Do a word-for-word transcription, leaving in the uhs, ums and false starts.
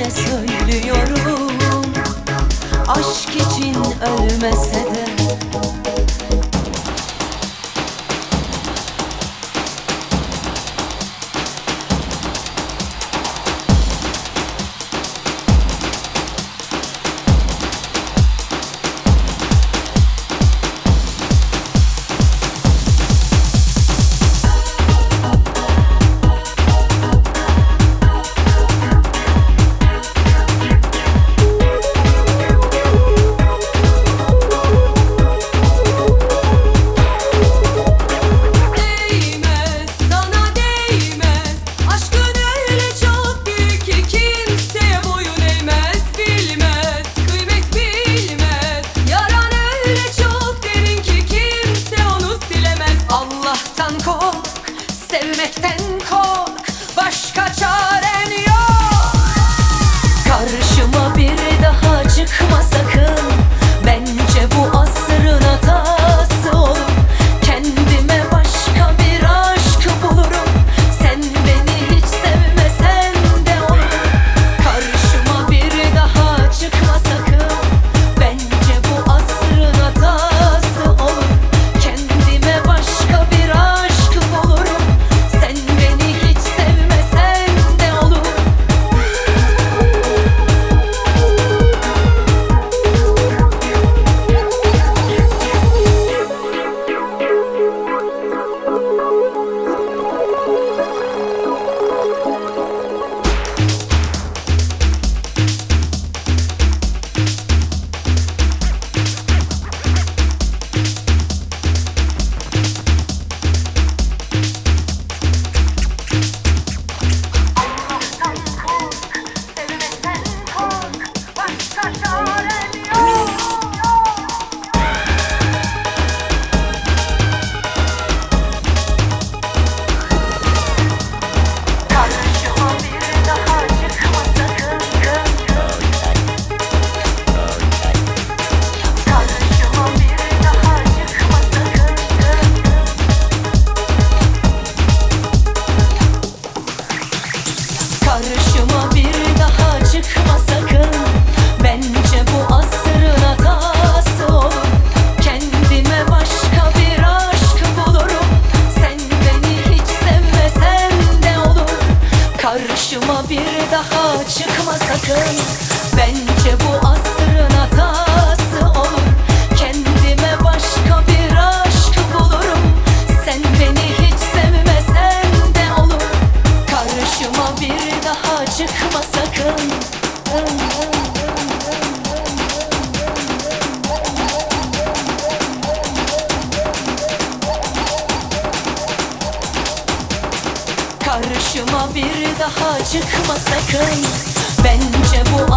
içimde söylüyorum, aşk için ölmese de. Sevmekten kork, başka çaren yok. Karşıma bir daha çıkma sakın. Bence bu asrın hatası olur. Kendime başka bir aşk bulurum. Sen beni hiç sevmesen de olur. Karşıma bir daha çıkma sakın. Bence bu asrın hatası olur. Kendime başka bir aşk bulurum. Sen beni hiç sevmesen de olur. Karşıma bir daha çıkma sakın. Bence bu asrın hatası olur. Kendime başka bir aşk bulurum. Sen beni hiç sevmesen de olur. Karşıma bir daha çıkma sakın. Bence bu asrın hatası olur. Kendime başka bir aşk bulurum. Sen beni hiç sevmesen de olur. Karşıma bir daha çıkma sakın. Karşıma bir daha çıkma sakın. Bence bu